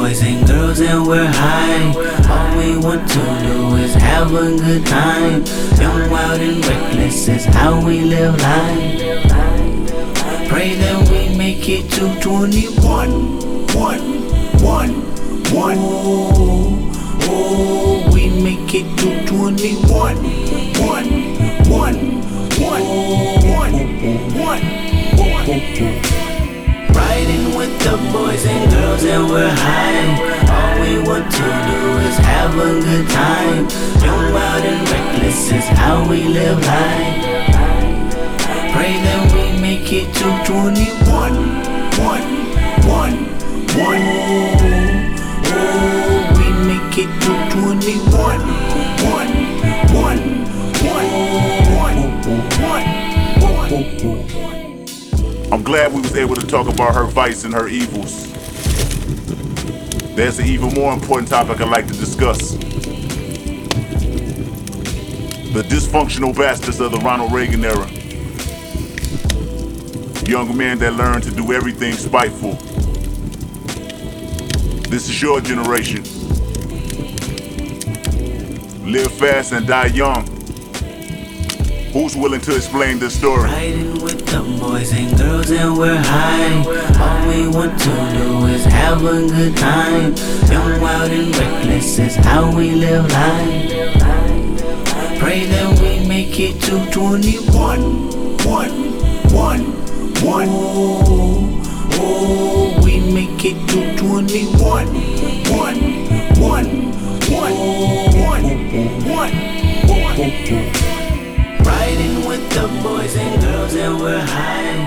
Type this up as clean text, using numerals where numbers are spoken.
boys and girls and we're high. All we want to do is have a good time. Young, wild and reckless is how we live life. Pray that we make it to 21. Oh, we make it to 21. Riding with the boys and girls and we're high. All we want to do is have a good time. Young, wild and reckless is how we live life. Pray that we make it to 21. Oh, we make it to 21. I'm glad we was able to talk about her vice and her evils. There's an even more important topic I'd like to discuss. The dysfunctional bastards of the Ronald Reagan era. Young men that learn to do everything spiteful. This is your generation. Live fast and die young. Who's willing to explain this story? Riding with the boys and girls and we're high. All we want to do is have a good time. Young, wild and reckless is how we live life. Pray that we make it to 21. Oh, we make it to 21. Riding with the boys and girls and we're high.